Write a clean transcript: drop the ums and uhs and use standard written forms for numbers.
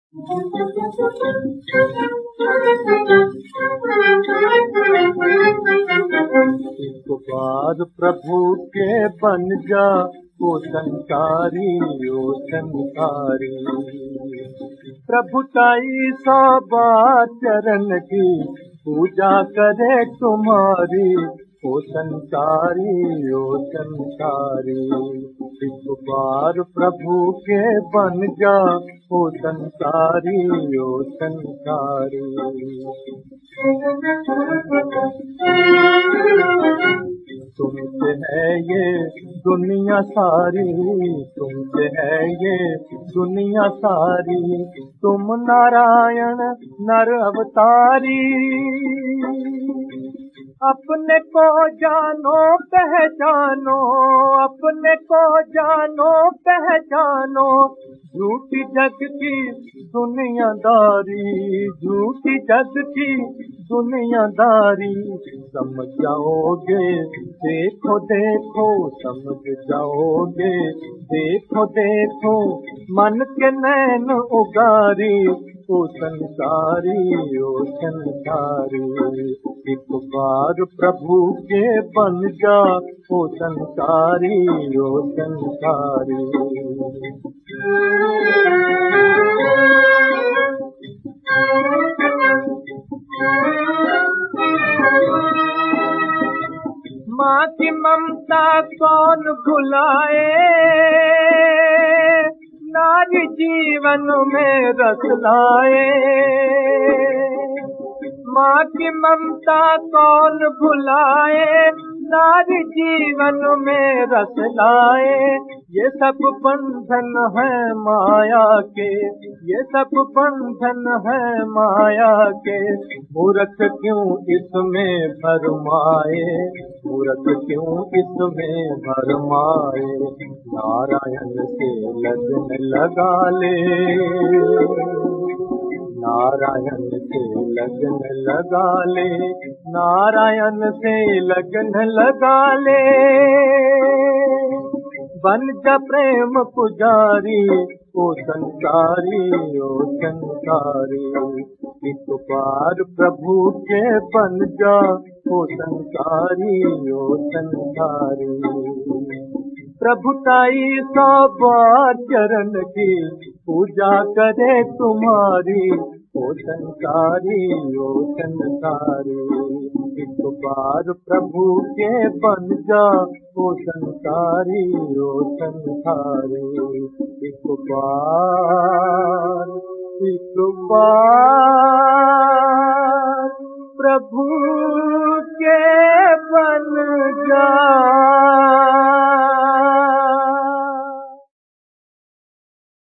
एक बार प्रभु के बन जा ओ संसारी, ओ संसारी। प्रभुताई सौबा चरण की पूजा करे तुम्हारी, ओ संसारी, ओ संसारी। एक बार प्रभु के बन जा ओ संसारी, ओ संसारी। तुमसे है ये दुनिया सारी, तुमसे है ये दुनिया सारी। तुम नारायण नर अवतारी। अपने को जानो पहचानो, अपने को जानो पहचानो। झूठी जग की दुनियादारी, झूठी जग की दुनियादारी। समझ जाओगे देखो देखो, समझ जाओगे देखो देखो। मन के नैन उगारी, ओ संसारी, ओ संसारी। एक बार प्रभु के बन जा ओ संसारी, ओ संसारी। माँ की ममता कौन भुलाए, नारी जीवन में रस लाए। माँ की ममता कौन भुलाए, नारी जीवन में रस लाए। ये सब बंधन है माया के, ये सब बंधन है माया के। मूर्ख क्यों इसमें भरमाए, मूर्ख क्यों इसमें भरमाए। नारायण से लगन लगा ले, नारायण से लगन लगा ले, नारायण से लगन लगा ले। बन जा प्रेम पुजारी, ओ संसारी, ओ संसारी। एक बार प्रभु के बन जा ओ संसारी, ओ संसारी। प्रभुताई सौबा चरण की पूजा करे तुम्हारी, ओ संसारी, ओ संसारी। एक बार प्रभु के बन जा ओ संसारी, ओ संसारी। एक बार, एक बार।